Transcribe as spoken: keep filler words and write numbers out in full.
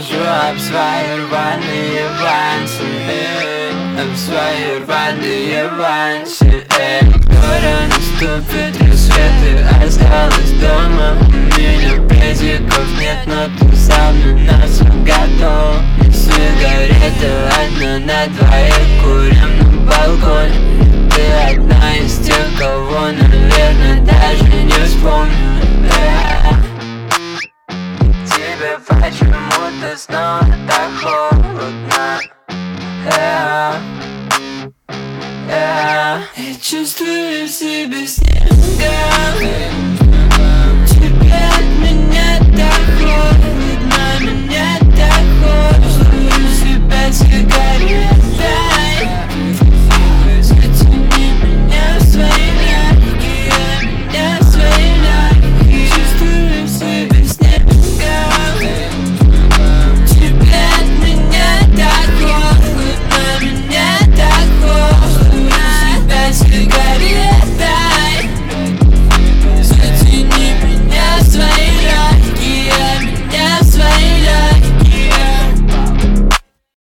скажу об свои рваные вансы, об свои рваные вансы. Скоро наступит рассвет, ты осталась дома. У меня педиков нет, но ты со мной на сон готов. Сигарета одна на двоих, курим на балконе. Ты одна из тех, кого, наверное, даже не вспомню. Тебе почему-то снова так холодно. Я чувствую себя снегом.